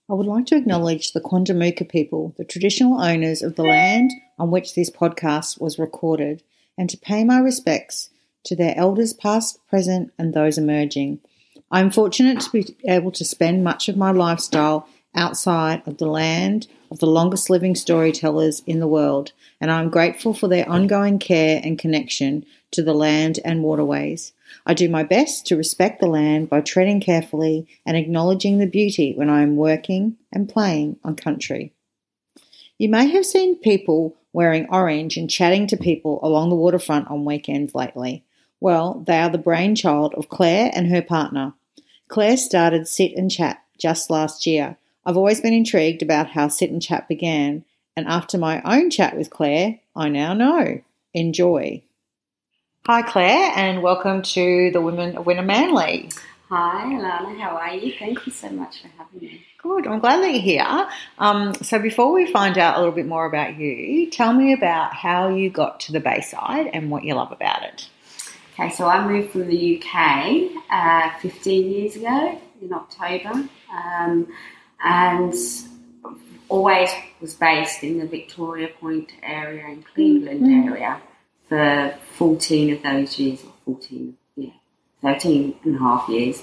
I would like to acknowledge the Quandamooka people, the traditional owners of the land on which this podcast was recorded, and to pay my respects to their elders past, present, and those emerging. I am fortunate to be able to spend much of my lifestyle outside of the land of the longest living storytellers in the world, and I am grateful for their ongoing care and connection to the land and waterways. I do my best to respect the land by treading carefully and acknowledging the beauty when I am working and playing on country. You may have seen people wearing orange and chatting to people along the waterfront on weekends lately. Well, they are the brainchild of Claire and her partner. Claire started Sit and Chat just last year. I've always been intrigued about how Sit and Chat began, and after my own chat with Claire, I now know. Enjoy. Hi Claire, and welcome to the Women of Wynnum Manly. Hi Alana, how are you? Thank you so much for having me. Good, I'm glad that you're here. So before we find out a little bit more about you, tell me about how you got to the Bayside and what you love about it. Okay, so I moved from the UK 15 years ago in October, and always was based in the Victoria Point area and Cleveland area for 14 of those years, or 13 and a half years.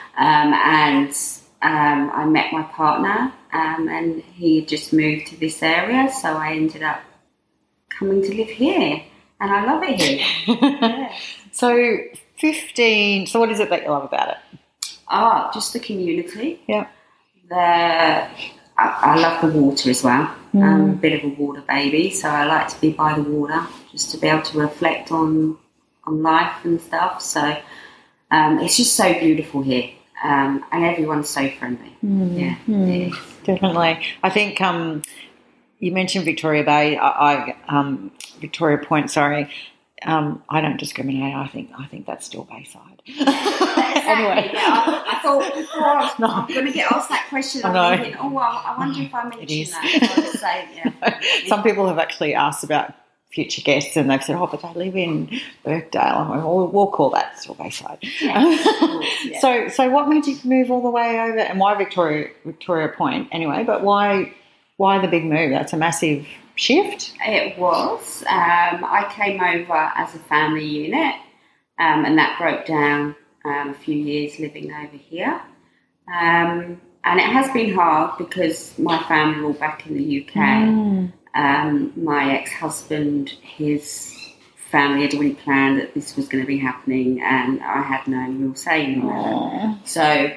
I met my partner and he had just moved to this area, so I ended up coming to live here, and I love it here. Yeah. So what is it that you love about it? Just the community. Yeah. I love the water as well. I'm a bit of a water baby, so I like to be by the water, just to be able to reflect on life and stuff. So it's just so beautiful here, and everyone's so friendly. Yeah, definitely. I think you mentioned Victoria Bay. Victoria Point. Sorry. I don't discriminate. I think that's still Bayside. Anyway, yeah, I thought before I'm going to get asked that question. I'm thinking, I wonder if I mentioned that. So I'll just say, yeah. Some people have actually asked about future guests, and they've said, but they live in Birkdale. And we'll call that still Bayside. Yeah. So what made you move all the way over, and why Victoria Point anyway? But why the big move? That's a massive shift. It was. I came over as a family unit, and that broke down a few years living over here. And it has been hard because my family are all back in the UK. My ex-husband, his family had already planned that this was going to be happening, and I had no real say in that. So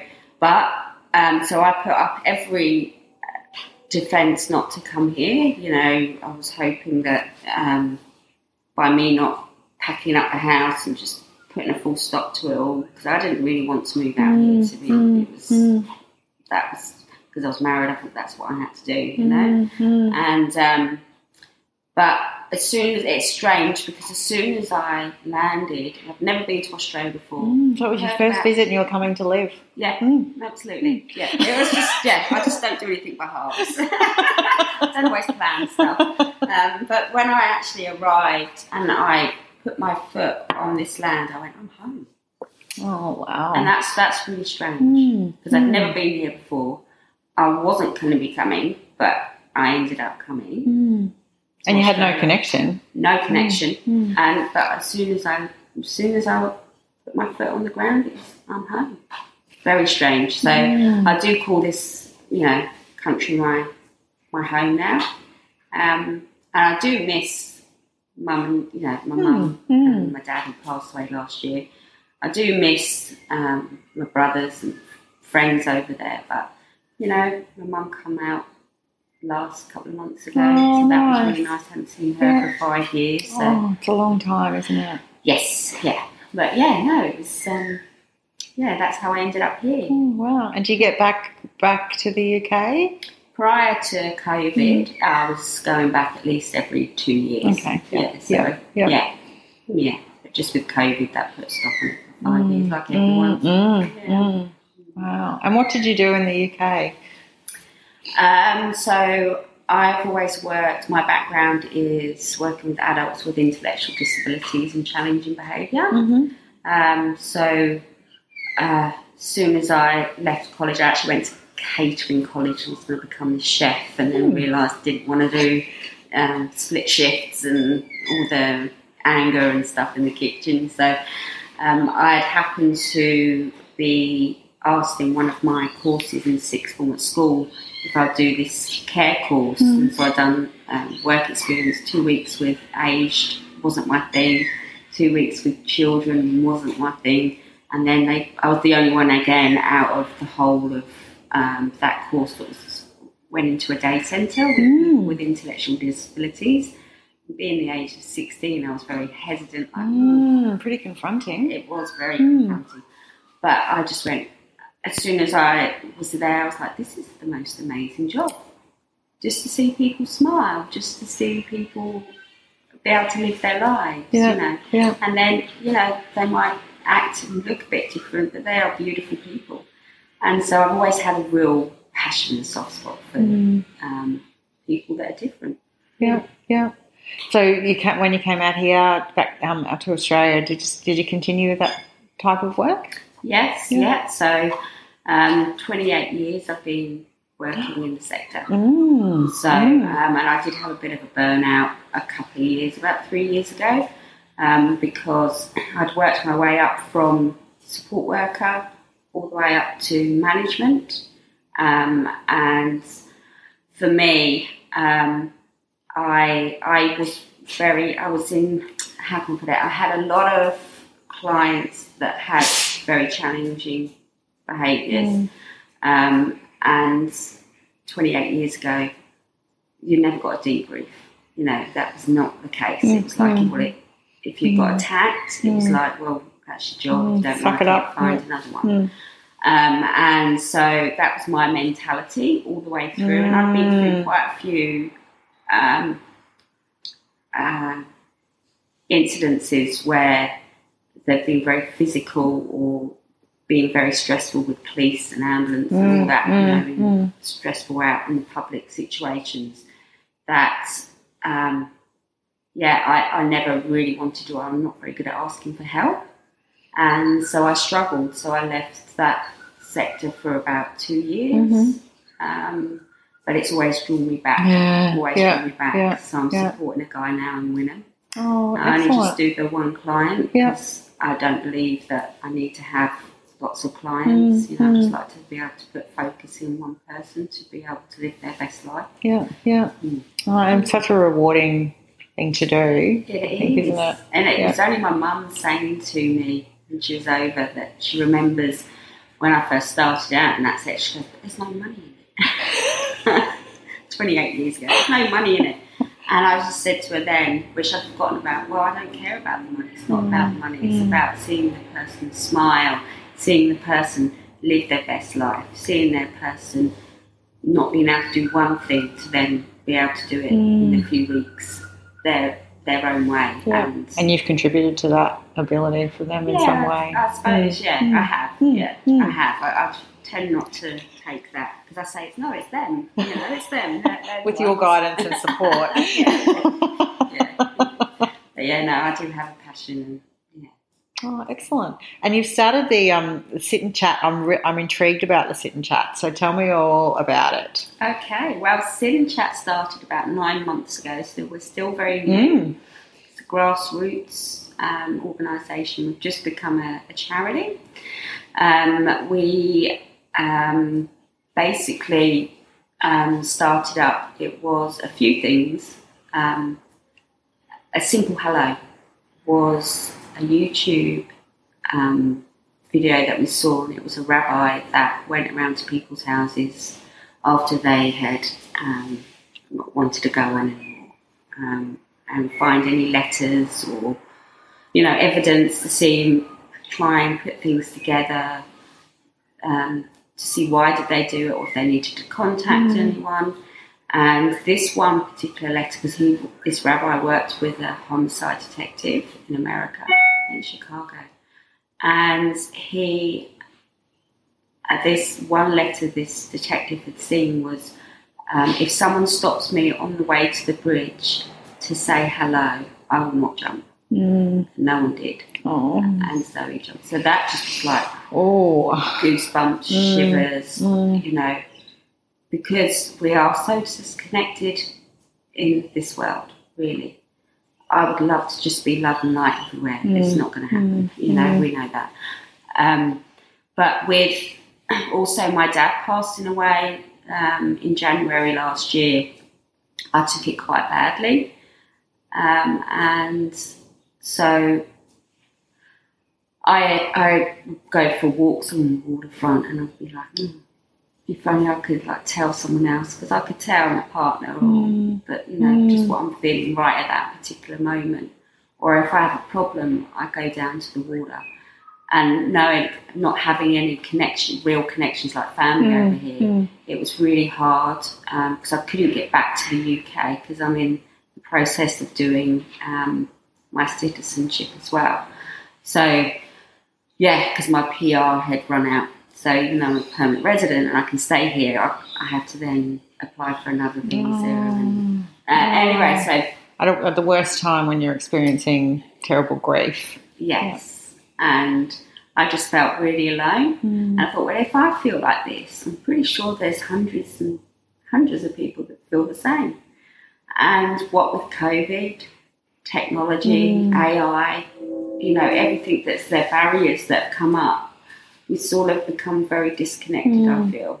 I put up every defence not to come here. You know, I was hoping that by me not packing up the house and just putting a full stop to it all, because I didn't really want to move out here, to be honest. That was because I was married. I think that's what I had to do, you know. And but as soon as it's strange, because as soon as I landed, I've never been to Australia before. So it was your first visit, and you were coming to live. Yeah, absolutely. Yeah, it was just I just don't do anything by halves. I don't always plan stuff. But when I actually arrived and I put my foot on this land, I went, I'm home. Oh wow! And that's really strange because I'd never been here before. I wasn't going to be coming, but I ended up coming. And you had no connection. No connection. But as soon as I put my foot on the ground, I'm home. Very strange. So I do call this, country my home now. And I do miss mum and my mum and my dad who passed away last year. I do miss my brothers and friends over there, but my mum come out last couple of months ago, so that was really nice. I haven't seen her for 5 years. So. It's a long time, isn't it? Yes, yeah. But it was, that's how I ended up here. Oh, wow. And do you get back to the UK? Prior to COVID, I was going back at least every 2 years. Okay. Yeah. But just with COVID, that put a stop on it for 5 years, like everyone. Wow. And what did you do in the UK? So I've always worked, my background is working with adults with intellectual disabilities and challenging behaviour. So as soon as I left college, I actually went to catering college. I was going to become a chef, and then realised didn't want to do split shifts and all the anger and stuff in the kitchen. So I'd happened to be asked in one of my courses in sixth form at school if I'd do this care course. And so I'd done work experience, 2 weeks with aged, wasn't my thing. 2 weeks with children, wasn't my thing. And then I was the only one again out of the whole of that course that went into a day centre with intellectual disabilities. Being the age of 16, I was very hesitant. Pretty confronting. It was very confronting. But I just went, as soon as I was there, I was like, this is the most amazing job. Just to see people smile, just to see people be able to live their lives, you know. Yeah. And then, you know, they might act and look a bit different, but they are beautiful people. And so I've always had a real passion and soft spot for people that are different. Yeah. So when you came out here back out to Australia, did you continue with that type of work? Yes, yeah. So 28 years I've been working in the sector. And I did have a bit of a burnout a couple of years, about 3 years ago, because I'd worked my way up from support worker all the way up to management. And for me, I was in, how can I put it, I had a lot of clients that had very challenging behaviours. And 28 years ago, you never got a debrief. You know, that was not the case. It was like, if you got attacked, it was like, well, that's your job. Don't like it, find another one. And so that was my mentality all the way through. And I've been through quite a few incidences where they've been very physical or being very stressful with police and ambulance and all that, you know, stressful out in public situations that, I never really wanted to. I'm not very good at asking for help. And so I struggled. So I left that sector for about 2 years. But it's always drawn me back. Drawn me back. So I'm supporting a guy now in Wynnum. Oh, I excellent. only just do the one client because I don't believe that I need to have lots of clients. You know, I just like to be able to put focus in one person to be able to live their best life. Oh, and such a rewarding thing to do. It is. Isn't it? And it was only my mum saying to me when she was over that she remembers when I first started out and that's it. She goes, but there's no money in it. 28 years ago, there's no money in it. And I just said to her then, which I'd forgotten about, well, I don't care about the money. It's not about the money. It's about seeing the person smile, seeing the person live their best life, seeing their person not being able to do one thing to then be able to do it in a few weeks their own way. And you've contributed to that ability for them in some way. I suppose, I have. I have. I tend not to take that because I say, no, it's them. You know, it's them. They're with your guidance and support. But I do have a passion. Oh, excellent. And you've started the sit and chat. I'm intrigued about the sit and chat. So tell me all about it. Okay. Well, sit and chat started about 9 months ago, so we're still very new. It's a grassroots organisation. We've just become a charity. We basically started up. It was a few things. A simple hello was a YouTube video that we saw, and it was a rabbi that went around to people's houses after they had not wanted to go anymore and find any letters or, evidence to see him try and put things together to see why did they do it or if they needed to contact anyone. And this one particular letter, because this rabbi worked with a homicide detective in America, in Chicago. And this one letter this detective had seen was, if someone stops me on the way to the bridge to say hello, I will not jump. No one did. Oh. And so he jumped. So that just was like goosebumps, shivers, because we are so disconnected in this world, really. I would love to just be love and light everywhere. It's not going to happen. We know that. But with also my dad passing away in January last year, I took it quite badly. And so I go for walks on the waterfront, and I'd be like, if only I could tell someone else, because I could tell my partner that, just what I'm feeling right at that particular moment. Or if I have a problem, I go down to the water. And knowing, not having any real connections like family over here, it was really hard because I couldn't get back to the UK because I'm in the process of doing my citizenship as well. So, because my PR had run out. So even though I'm a permanent resident and I can stay here, I have to then apply for another visa. Anyway, so... At the worst time when you're experiencing terrible grief. Yes. And I just felt really alone. And I thought, well, if I feel like this, I'm pretty sure there's hundreds and hundreds of people that feel the same. And what with COVID, technology, AI, everything that's their barriers that have come up, we sort of become very disconnected, I feel.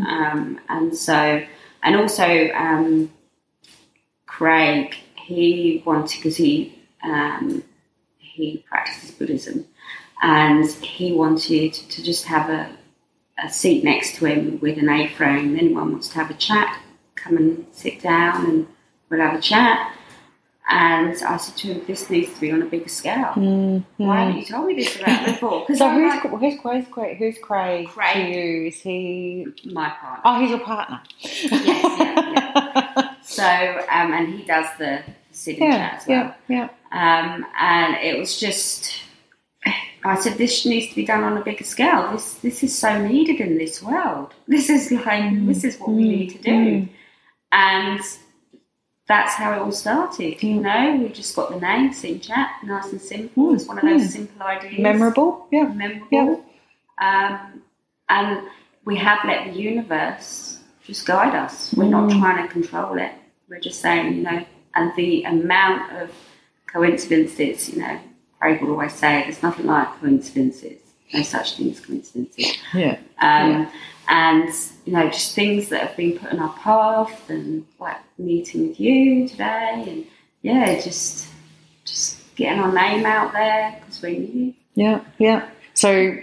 And also Craig, he wanted, because he practices Buddhism, and he wanted to just have a seat next to him with an A-frame. Anyone wants to have a chat, come and sit down and we'll have a chat. And I said to him, this needs to be on a bigger scale. Why haven't you told me this about before? So who's Craig to you? Is he... My partner. Oh, he's your partner. Yes, yeah. So, and he does the sitting chat as well. And it was just... I said, this needs to be done on a bigger scale. This is so needed in this world. This is this is what we need to do. And that's how it all started, We just got the name, Sit and Chat, nice and simple. It's one of those simple ideas. Memorable. And we have let the universe just guide us. We're not trying to control it. We're just saying, and the amount of coincidences, Craig will always say, there's nothing like coincidences. No such thing as coincidences. And, just things that have been put in our path, and like meeting with you today, and just getting our name out there because we're new. So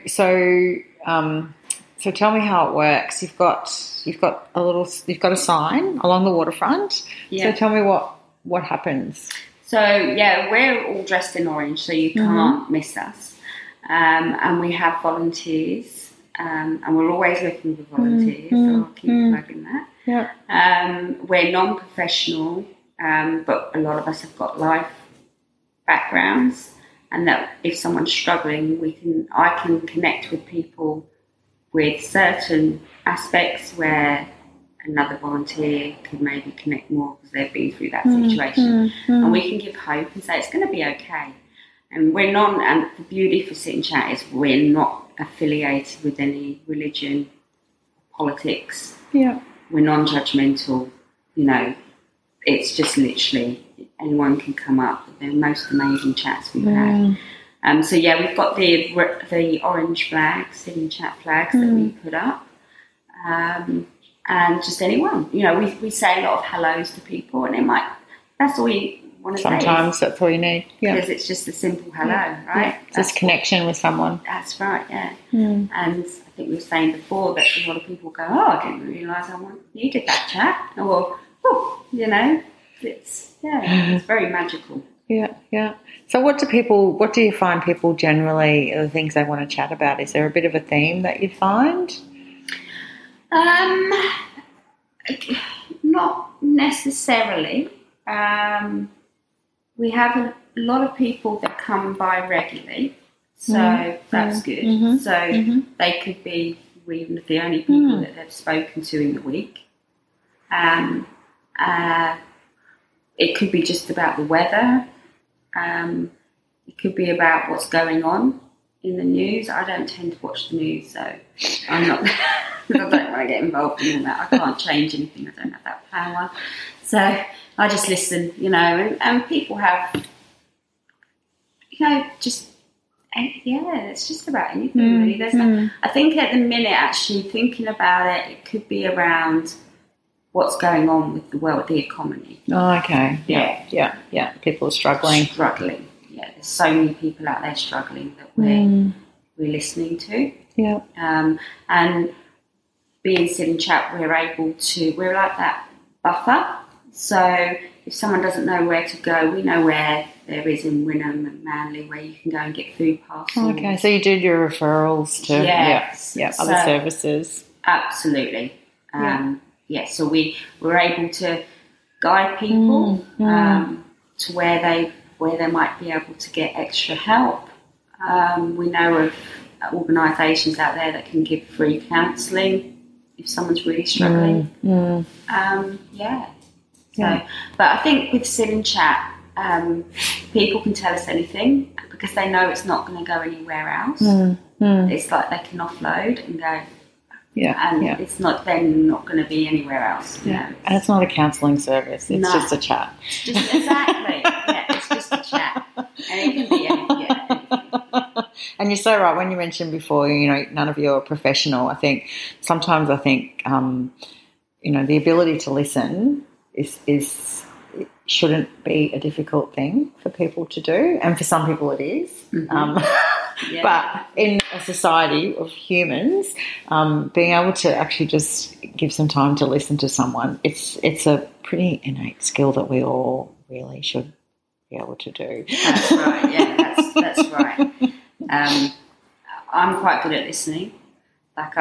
tell me how it works. You've got a sign along the waterfront. So tell me what happens. So we're all dressed in orange, so you can't miss us. And we have volunteers. And we're always looking for volunteers, so I'll keep plugging that. We're non-professional, but a lot of us have got life backgrounds, and that if someone's struggling, I can connect with people with certain aspects where another volunteer could maybe connect more because they've been through that situation, and we can give hope and say it's going to be okay. And and the beauty for Sit and Chat is we're not affiliated with any religion, politics. We're non-judgmental. It's just literally anyone can come up. They're the most amazing chats we've had. We've got the orange flags, Sit and Chat flags that we put up, and just anyone. We say a lot of hellos to people, and that's all you want to say. Sometimes that's all you need. Because it's just a simple hello, right? Just connection with someone. That's right, And I think we were saying before that a lot of people go, I didn't realise you did that chat. Or, it's very magical. So what do you find people generally are the things they want to chat about? Is there a bit of a theme that you find? Not necessarily. We have a lot of people that come by regularly, so that's good. So they could be even the only people that they've spoken to in the week. It could be just about the weather. It could be about what's going on in the news. I don't tend to watch the news, so I'm not. because I don't want to get involved in all that. I can't change anything. I don't have that power. So I just listen, and people have, just, it's just about anything really. There's I think at the minute, actually thinking about it, it could be around what's going on with the world, the economy. Oh, okay. Yeah. People are struggling. Yeah, there's so many people out there struggling that we're listening to. Yeah. And being Sit and Chat, we're like that buffer. So if someone doesn't know where to go, we know where there is in Wynnum and Manly where you can go and get food parcels. Okay, so you did your referrals to other services. Absolutely. So we were able to guide people to where they might be able to get extra help. We know of organisations out there that can give free counselling if someone's really struggling. But I think with Sit and Chat, people can tell us anything because they know it's not going to go anywhere else. It's like they can offload and go, it's not then not going to be anywhere else. And it's not a counselling service; it's just a chat. Exactly. It's just a chat, and it can be anything. And you're so right when you mentioned before, none of you are professional. I think sometimes the ability to listen is it shouldn't be a difficult thing for people to do, and for some people it is. But in a society of humans, being able to actually just give some time to listen to someone, it's a pretty innate skill that we all really should be able to do. That's right. Yeah, that's right. I'm quite good at listening. Like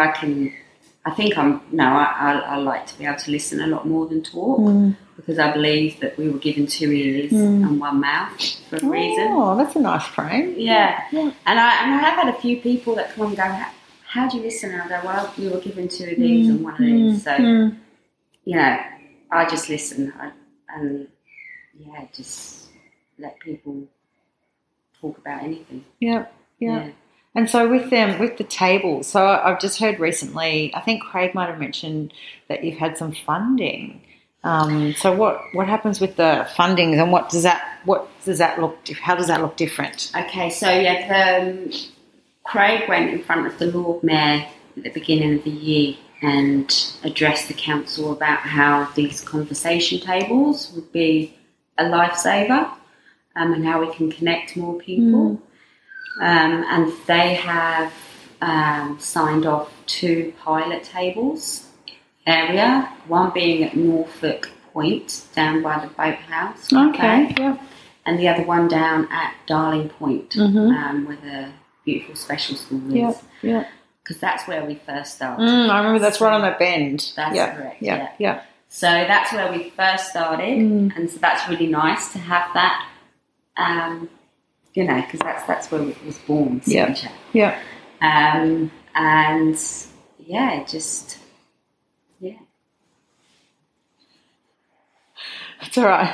I like to be able to listen a lot more than talk because I believe that we were given 2 ears and 1 mouth for a reason. Oh, that's a nice frame. Yeah. And I have had a few people that come and go, how do you listen? And I go, well, we were given 2 of these and 1 of these. So, I just listen and just let people talk about anything. Yeah. And so with the tables, so I've just heard recently, I think Craig might have mentioned that you've had some funding. So what happens with the funding and how does that look different? Okay, so Craig went in front of the Lord Mayor at the beginning of the year and addressed the council about how these conversation tables would be a lifesaver and how we can connect more people. And they have signed off 2 pilot tables area, one being at Norfolk Point down by the boathouse. Okay, yeah. And the other one down at Darling Point, where the beautiful special school is. Yeah. Because that's where we first started. I remember that's right on that bend. That's correct, yeah. So that's where we first started, and so that's really nice to have that, because that's where it was born. Yeah. And It's all right.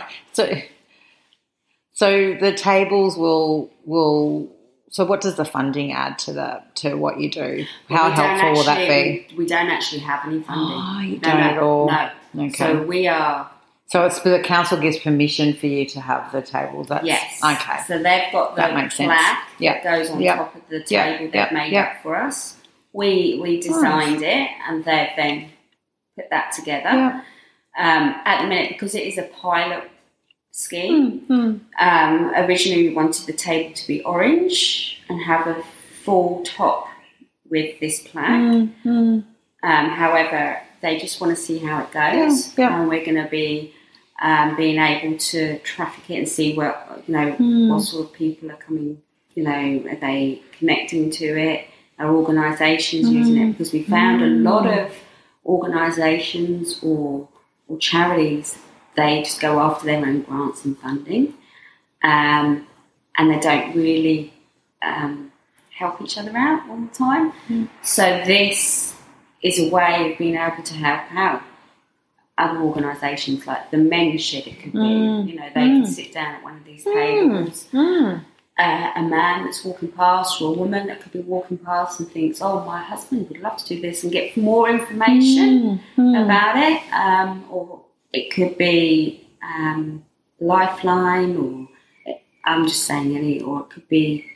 So the tables will. So what does the funding add to what you do? How helpful will that be? We don't actually have any funding. Oh, you don't at all? No. Okay. So we are. So it's the council gives permission for you to have the tables. Yes. Okay. So they've got the plaque that goes on top of the table they've made up for us. We designed it and they've then put that together. At the minute, because it is a pilot scheme, originally we wanted the table to be orange and have a full top with this plaque. However, they just want to see how it goes, and we're going to be being able to traffic it and see what sort of people are coming. Are they connecting to it? Are organisations using it? Because we found a lot of organisations or charities, they just go after their own grants and funding, and they don't really help each other out all the time. So this is a way of being able to help out other organisations, like the Men's Shed. It could be, they can sit down at one of these tables a man that's walking past, or a woman that could be walking past and thinks, oh, my husband would love to do this, and get more information about it. Or it could be Lifeline, or I'm just saying any, or it could be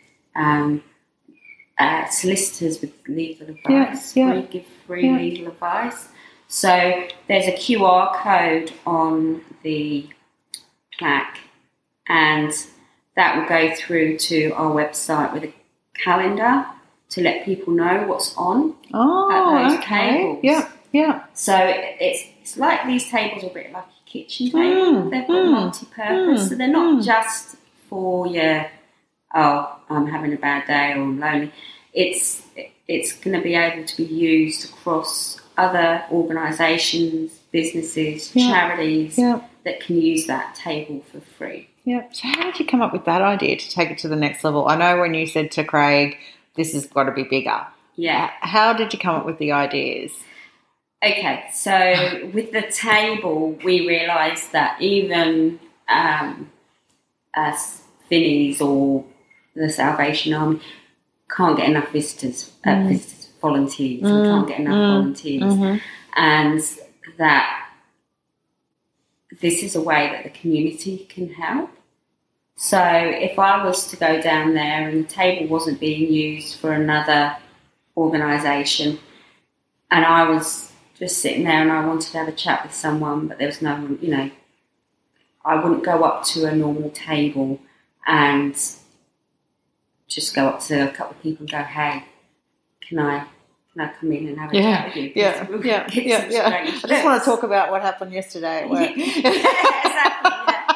solicitors with legal advice. Give free legal advice. So there's a QR code on the plaque, and that will go through to our website with a calendar to let people know what's on at those tables. Yeah. So it's like these tables are a bit like a kitchen table. They've got multi-purpose, so they're not just for I'm having a bad day or I'm lonely. It's going to be able to be used across other organisations, businesses, charities that can use that table for free. Yeah. So how did you come up with that idea to take it to the next level? I know when you said to Craig, this has got to be bigger. Yeah. How did you come up with the ideas? Okay, so with the table, we realised that even Finnies or the Salvation Army can't get enough volunteers. We can't get enough volunteers. And that this is a way that the community can help. So if I was to go down there and the table wasn't being used for another organisation, and I was just sitting there and I wanted to have a chat with someone, but there was no one, I wouldn't go up to a normal table and just go up to a couple of people and go, hey, can I come in and have a chat with you? Yeah. I just want to talk about what happened yesterday at work. Exactly.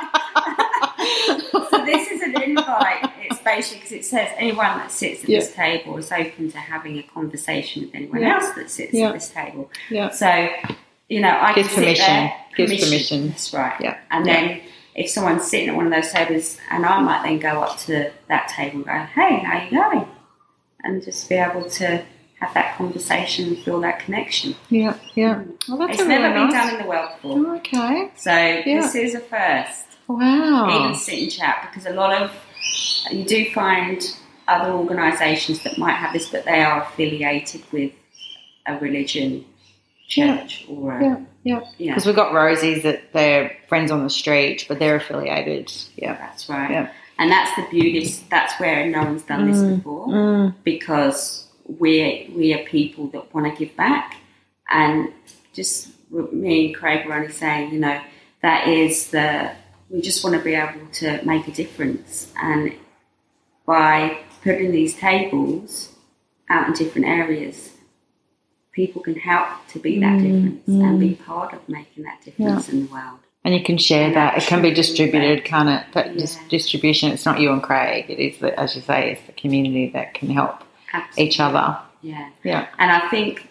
So this is an invite. It's basically because it says anyone that sits at this table is open to having a conversation with anyone else that sits at this table. Yeah. So, I can sit there. Gives permission. That's right. Yeah. And then if someone's sitting at one of those tables, and I might then go up to that table and go, hey, how you going? And just be able to have that conversation and feel that connection. Yeah. Well, that's it's never been done in the world before. Okay. So this is a first. Wow. Even sit and chat, because you do find other organisations that might have this, but they are affiliated with a religion, church, or because we've got Rosie's that they're friends on the street, but they're affiliated. Yeah, that's right. Yeah. And that's the beauty. That's where no one's done this before, because we are people that want to give back, and just me and Craig were only saying, that is we just want to be able to make a difference, and by putting these tables out in different areas, people can help to be that difference and be part of making that difference in the world. And you can share that. It can be distributed, can't it? That distribution, it's not you and Craig. It is, as you say, it's the community that can help each other. Yeah. Yeah. And I think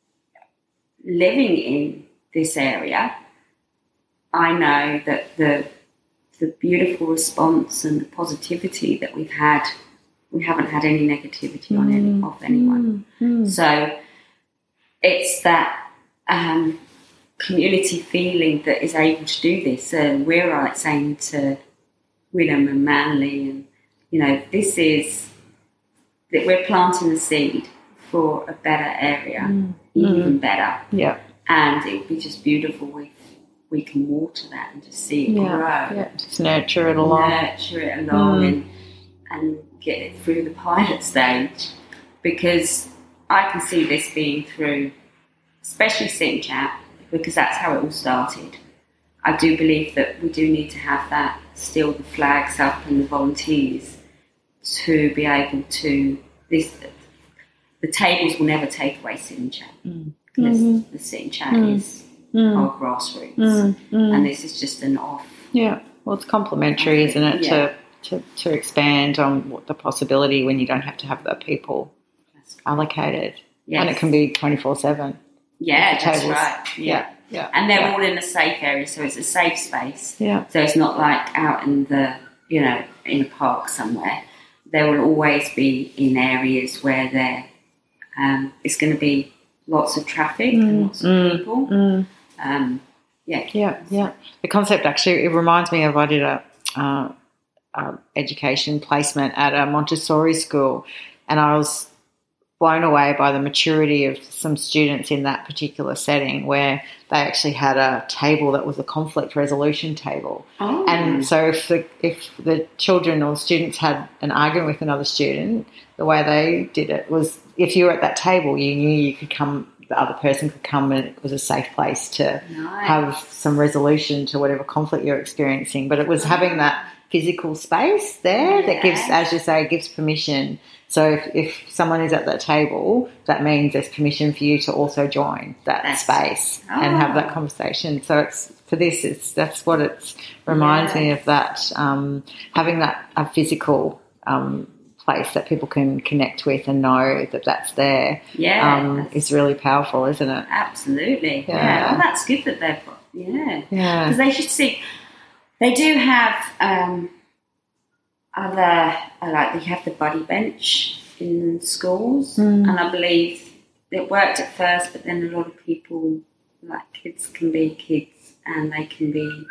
living in this area, I know that the beautiful response and the positivity that we've had, we haven't had any negativity on of anyone. So it's that community feeling that is able to do this. And we're like saying to Willem and Manly, and this is that we're planting the seed for a better area, even better. Yeah. And it would be just beautiful if we can water that and just see it grow. Yeah, just nurture it along. And get it through the pilot stage, because I can see this being through, especially Sit and Chat, because that's how it all started. I do believe that we do need to have that, still the flags up and the volunteers to be able to, the tables will never take away Sit and Chat, because the Sit and Chat is our grassroots, and this is just an off. Yeah, well, it's complementary, isn't it, to expand on what the possibility when you don't have to have the people allocated. Yes. And it can be 24/7. Yeah, that's right. Yeah. And they're all in a safe area, so it's a safe space. Yeah. So it's not like out in in a park somewhere. There will always be in areas where it's going to be lots of traffic and lots of people. The concept actually, it reminds me of, I did education placement at a Montessori school, and I was blown away by the maturity of some students in that particular setting, where they actually had a table that was a conflict resolution table. Oh. And so if the children or students had an argument with another student, the way they did it was, if you were at that table, you knew you could come, the other person could come, and it was a safe place to have some resolution to whatever conflict you're experiencing. But it was having that physical space there that gives, as you say, gives permission. So if someone is at that table, that means there's permission for you to also join that space and have that conversation. So that's what it reminds me of, that having a physical place that people can connect with and know that that's there is really powerful, isn't it? Absolutely. Yeah. Well, that's good that they've got, because they should see. They do have they have the buddy bench in schools, and I believe it worked at first, but then a lot of people, like kids can be kids, and they can be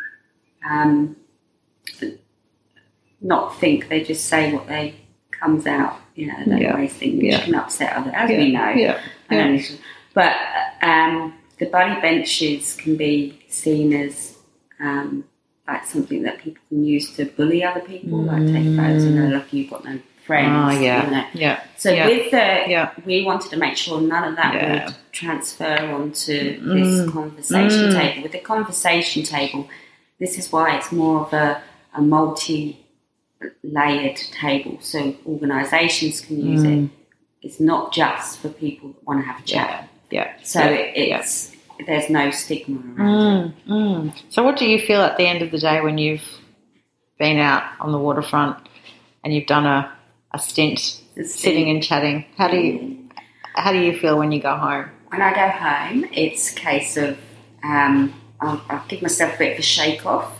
not think, they just say what they comes out, they don't always think, which can upset others, as we know. But the buddy benches can be seen as like something that people can use to bully other people, like take photos, like you've got no friends. So with we wanted to make sure none of that would transfer onto this conversation table. With the conversation table, this is why it's more of a multi-layered table, so organisations can use it. It's not just for people that want to have a chat. It's there's no stigma around it. So what do you feel at the end of the day when you've been out on the waterfront and you've done a stint sitting and chatting? How do you feel when you go home? When I go home, it's a case of I'll give myself a bit of a shake off.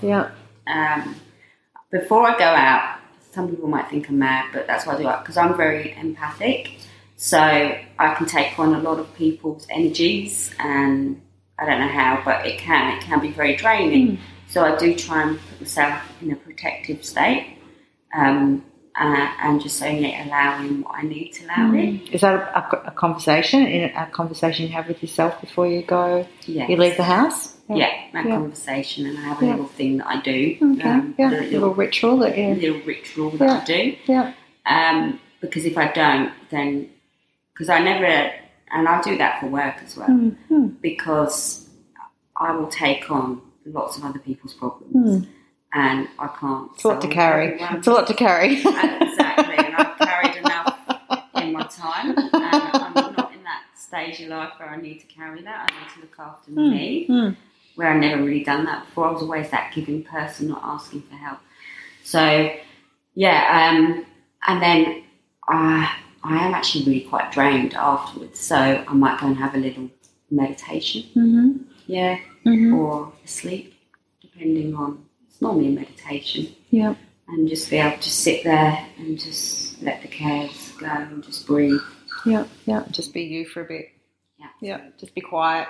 Before I go out, some people might think I'm mad, but that's why I do it, because I'm very empathic. So I can take on a lot of people's energies, and I don't know how, but it can be very draining. So I do try and put myself in a protective state, and just only allowing what I need to allow in. Is that a conversation you have with yourself before you go? Yes. You leave the house? Conversation, and I have a little thing that I do. A little ritual that I do. Because if I don't, then because I never, and I do that for work as well, because I will take on lots of other people's problems, and I can't. It's a lot to carry. It's a lot to carry. Exactly, and I've carried enough in my time, and I'm not in that stage of life where I need to carry that. I need to look after me, where I've never really done that before. I was always that giving person, not asking for help. So, and then I am actually really quite drained afterwards, so I might go and have a little meditation, or sleep, depending on, it's normally a meditation, and just be able to sit there and just let the cares go and just breathe. Just be you for a bit. Just be quiet.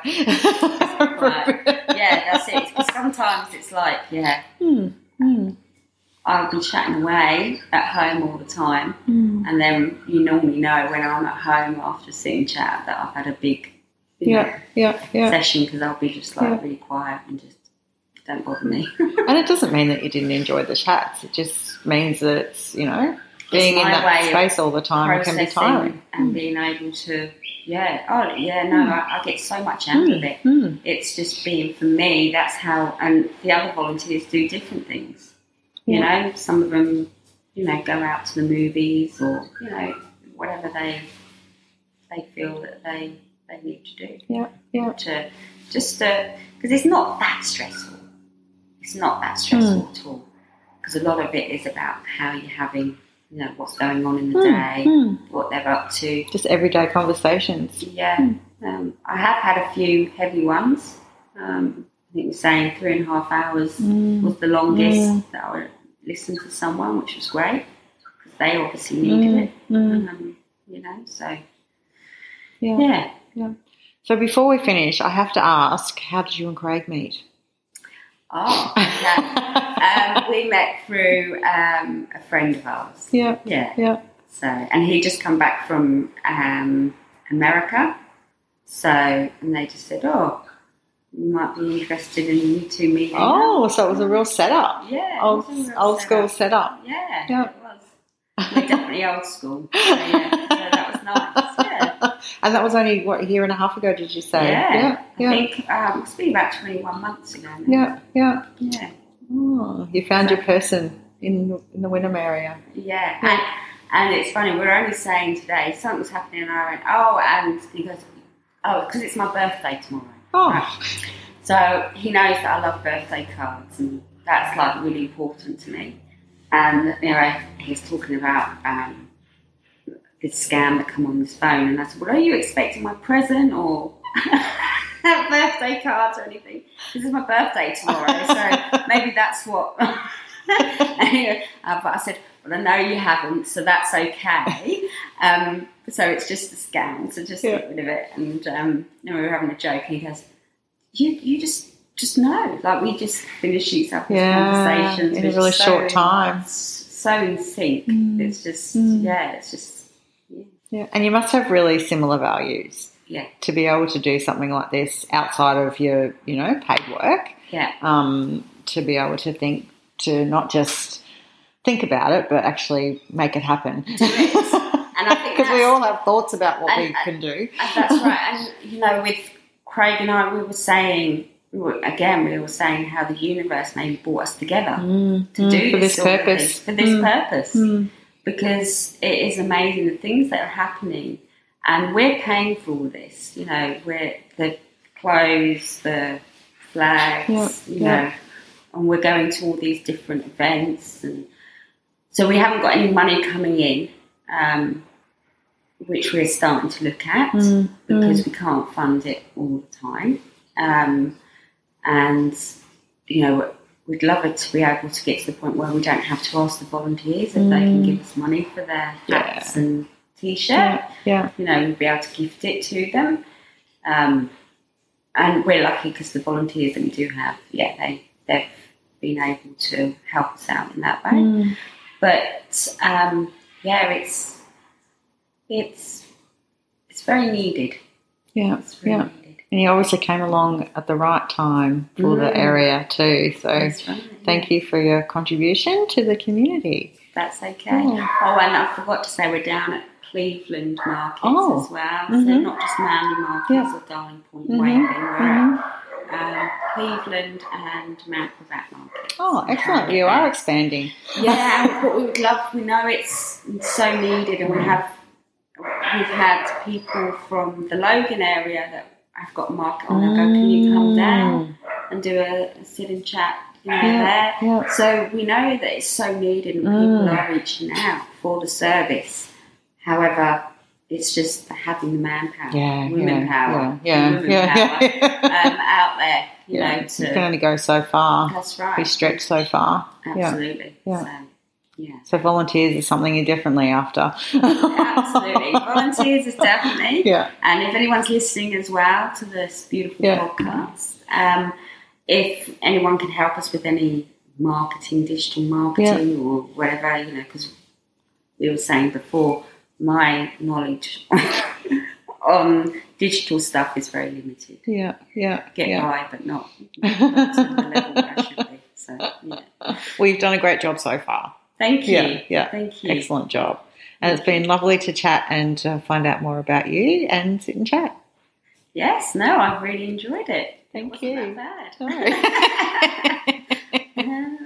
That's it. Because sometimes it's like, I'll be chatting away at home all the time, and then you normally know when I'm at home after sitting chat that I've had a big session, because I'll be just like really quiet and just don't bother me. And it doesn't mean that you didn't enjoy the chats. It just means that it's, being in that space all the time can be tiring. And being able to, I get so much out of it. It's just being, for me, that's how, and the other volunteers do different things. Some of them, go out to the movies, or, whatever they feel that they need to do. Because it's not that stressful. It's not that stressful at all. Because a lot of it is about how you're having, what's going on in the day, what they're up to. Just everyday conversations. I have had a few heavy ones. I think we're saying 3.5 hours was the longest that I would listen to someone, which was great, because they obviously needed it. So before we finish, I have to ask, how did you and Craig meet? Oh, okay. We met through a friend of ours. Yeah. Yeah. Yeah. So, and he just come back from America. So, and they just said, "Oh, you might be interested in you two meeting." Oh, so it was a real setup. Yeah. Old school setup. Yeah. Yeah. It was. We're definitely old school. So, yeah. So that was nice. Yeah. And that was only, a year and a half ago, did you say? Yeah. I think it's been about 21 months ago now. Yeah. Yeah. Yeah. Oh, you found your person in the Wynnum area. Yeah. And it's funny, we're only saying today, something was happening, and I went, oh, and he goes, oh, because it's my birthday tomorrow. Oh. Right. So he knows that I love birthday cards, and that's like really important to me. And he's talking about this scam that come on his phone, and I said, well, are you expecting my present or birthday cards or anything? This is my birthday tomorrow, so maybe that's what. But I said, well, I know you haven't, so that's okay. So it's just a scam, so just get rid of it. And we were having a joke, and he goes, you just know, like we just finish these up conversations in a really short time. So in sync. It's just, it's just, yeah. And you must have really similar values. Yeah. To be able to do something like this outside of your, paid work. Yeah. To be able to not just think about it, but actually make it happen. And I think because we all have thoughts about what we can do. That's right. And with Craig and I, we were saying how the universe maybe brought us together to do for this purpose. For this purpose, because it is amazing the things that are happening, and we're paying for all this. We're the clothes, the flags, and we're going to all these different events, and so we haven't got any money coming in, which we're starting to look at because we can't fund it all the time. And we'd love it to be able to get to the point where we don't have to ask the volunteers if they can give us money for their hats and t-shirt. Yeah. We'd be able to gift it to them. And we're lucky because the volunteers that we do have, they've been able to help us out in that way. But it's very needed. Yeah, it's very needed. And you obviously came along at the right time for the area too. So That's right, thank you for your contribution to the community. That's okay. Oh, and I forgot to say we're down at Cleveland markets as well. So not just Manly markets or Darling Point, Waving. We're at Cleveland and Mount Gravatt markets. Oh, excellent. You are expanding. Yeah, what we would love, we know it's so needed, and we've had people from the Logan area that I've got a market on. I go, can you come down and do a sit and chat there? Yeah. So we know that it's so needed, and people are reaching out for the service. However, it's just having the manpower, women power out there. You know, you can only go so far. That's right. Be stretched so far. Absolutely. Yeah. So volunteers is something you're definitely after. Absolutely. Volunteers is definitely. Yeah. And if anyone's listening as well to this beautiful podcast, if anyone can help us with any marketing, digital marketing or whatever, because we were saying before, my knowledge on digital stuff is very limited. Yeah. Get by, but not to the level where I should be. So, Well, you've done a great job so far. Thank you. Yeah. Thank you. Excellent job. And it's been lovely to chat and find out more about you and sit and chat. Yes, I've really enjoyed it. Thank it wasn't you. that bad. No.